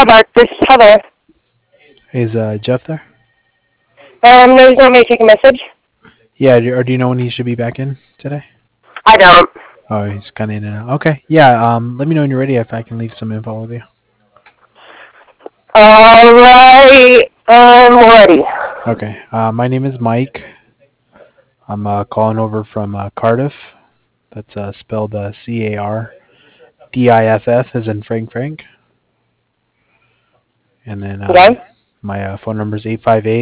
Hi, Mark. This is Heather. Is Jeff there? No, you want me to take a message? Yeah, or do you know when he should be back in today? I don't. Oh, he's kind of in and out. Okay, yeah. Let me know when you're ready if I can leave some info with you. All right. I'm ready. Okay. My name is Mike. I'm calling over from Cardiff. That's spelled Cardiff, as in Frank. And then Okay. my phone number is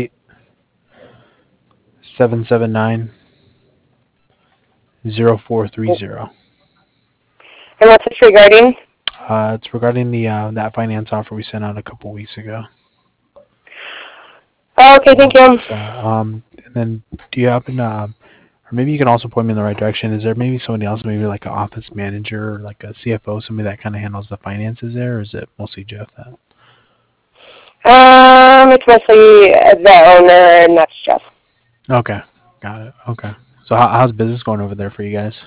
858-779-0430. And what's this regarding? It's regarding the that finance offer we sent out a couple weeks ago. Oh, okay, thank you. And then do you happen to, or maybe you can also point me in the right direction. Is there maybe somebody else, maybe like an office manager or like a CFO, somebody that kind of handles the finances there, or is it mostly Jeff that? It's mostly the owner, and that's Jeff. Okay, got it. Okay. So how's business going over there for you guys?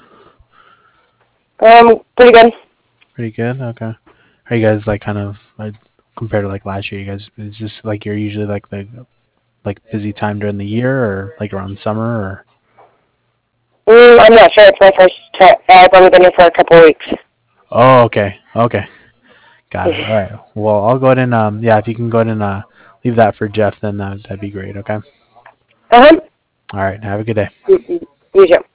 Pretty good. Pretty good. Okay. Are you guys like kind of like compared to like last year? You guys is this like you're usually like the like busy time during the year or like around summer or? I'm not sure. It's my first trip. I've only been here for a couple of weeks. Oh, okay. Okay. Got it. All right. Well, I'll go ahead and yeah, if you can go ahead and leave that for Jeff, then that'd be great. Okay. Uh-huh. All right. Have a good day. You too.